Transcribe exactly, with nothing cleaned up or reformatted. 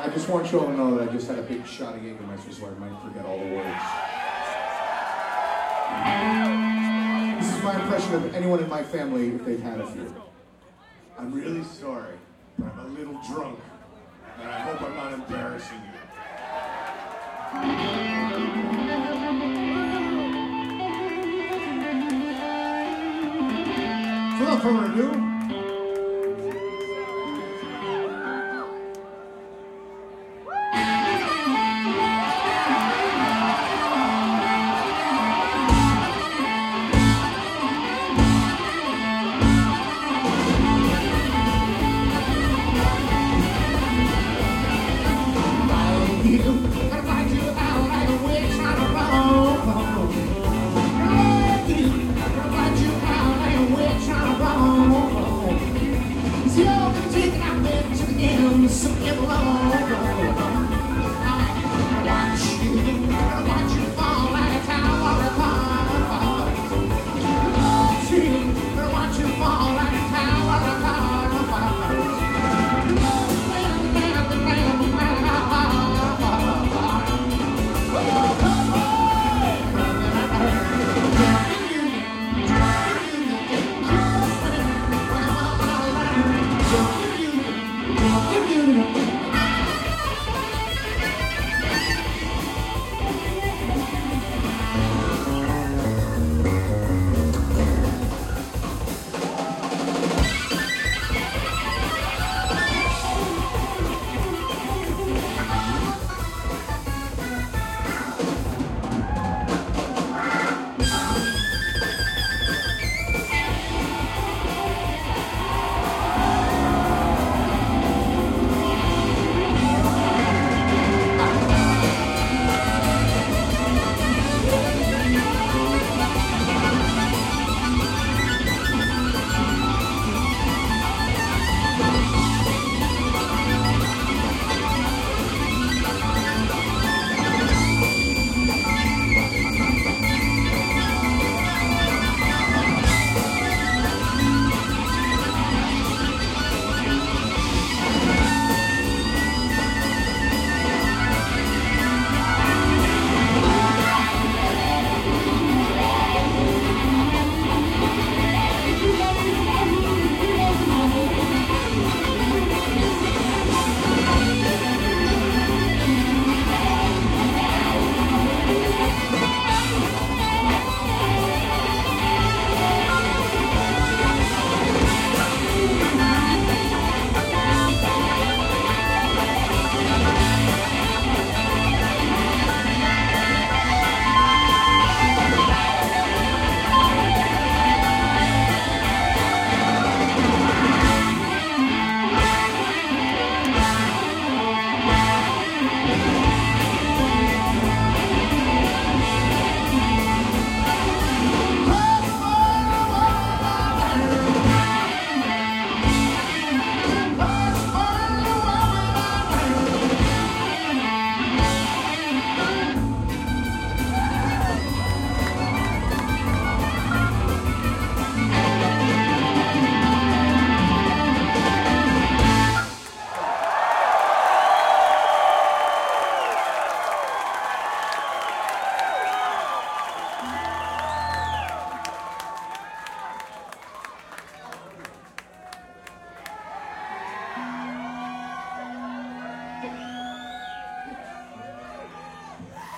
I just want you all to know that I just had a big shot of Jägermeister, so I might forget all the words. This is my impression of anyone in my family if they've had a few. I'm really sorry, but I'm a little drunk, and I hope I'm not embarrassing you. So without further ado, so get along.